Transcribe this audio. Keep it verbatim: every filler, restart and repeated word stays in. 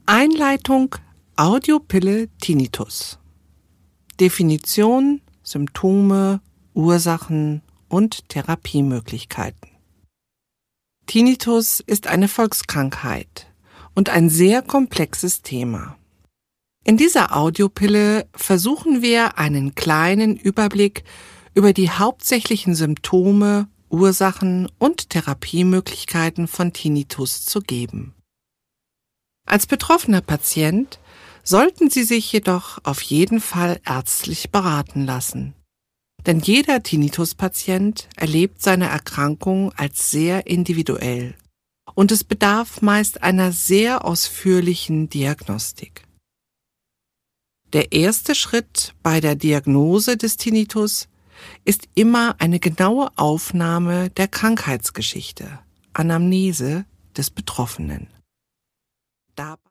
Einleitung Audiopille Tinnitus. Definition, Symptome, Ursachen und Therapiemöglichkeiten. Tinnitus ist eine Volkskrankheit und ein sehr komplexes Thema. In dieser Audiopille versuchen wir, einen kleinen Überblick über die hauptsächlichen Symptome, Ursachen und Therapiemöglichkeiten von Tinnitus zu geben. Als betroffener Patient sollten Sie sich jedoch auf jeden Fall ärztlich beraten lassen. Denn jeder Tinnitus-Patient erlebt seine Erkrankung als sehr individuell und es bedarf meist einer sehr ausführlichen Diagnostik. Der erste Schritt bei der Diagnose des Tinnitus ist immer eine genaue Aufnahme der Krankheitsgeschichte, Anamnese des Betroffenen. Dabei